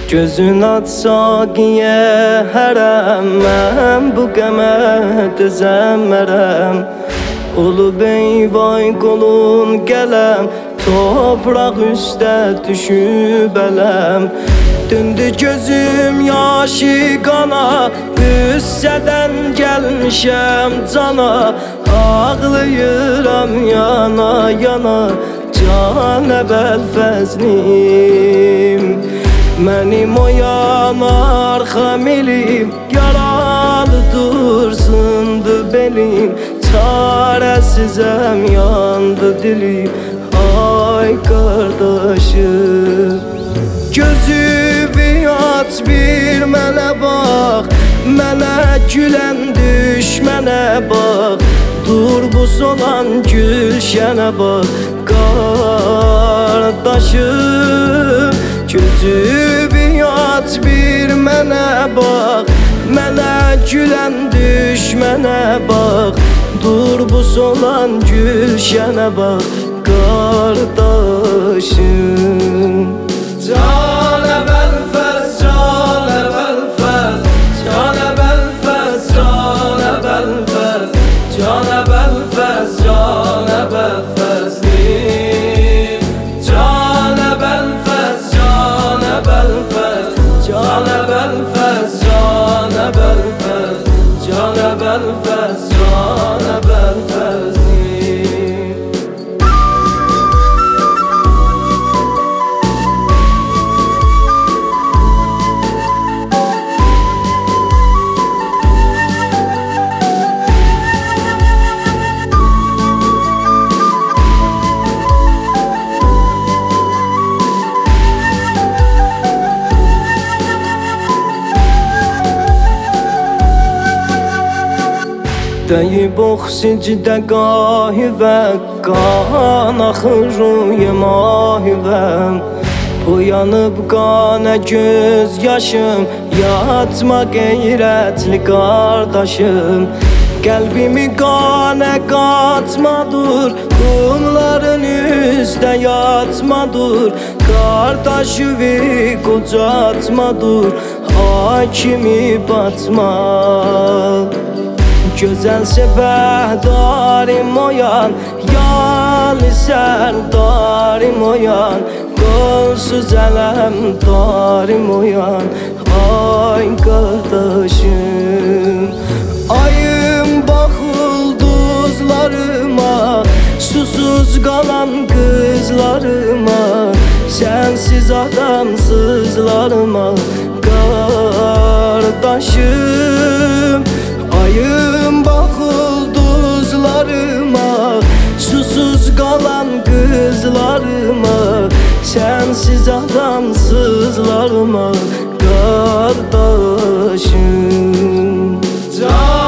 Gözün atsak ye herem, mən bu qəmə dözəmərəm. Ulu bey vay qolun gələm, topraq üstə düşüb ələm. Döndü gözüm yaşı qana, qüssədən gəlmişəm cana. Ağlayıram yana yana, can əbəl fəzlim. Mənim o yanar xamilim, yaralı dursundu belim. Çarəsizəm, yandı dilim, ay qardaşım. Gözümü aç bir mənə bax, mənə gülən düşmənə bax. Dur bu solan gülşənə bax, qardaşım. Gözümü aç bir mənə bax, mənə gülən düşmənə bax. Dur bu solan gülşənə bax, qardaşım. Can əbəl fəz, can əbəl fəz, can əbəl fəz, can əbəl fəz, can əbəl fəz, can əbəl fəzlim. Can əbəl fəz, can əbəl fəz, can əbəl fəz, can əbəl fəz, can əbəl fəz, can əbəl fəzlim. Deyib oxsicdə qahivə, qan axır ruy mahivəm. Uyanıb qana göz yaşım, yatma qeyrətli qardaşım. Qəlbimi qana qatma dur, qumların üstə yatma dur. Qardaşıvi qocatma dur, ay kimi batma. Gözəl səbəhdarim oyan, yali sərdarim oyan. Qolsuz ələm darim oyan, ay qardaşım. Ayım bax ulduzlarıma, susuz qalan qızlarıma. Sənsiz adamsızlarıma, qardaşım. Ayım bax ulduzlarıma, susuz qalan qızlarıma. Sənsiz adamsızlarıma, qardaşım. Can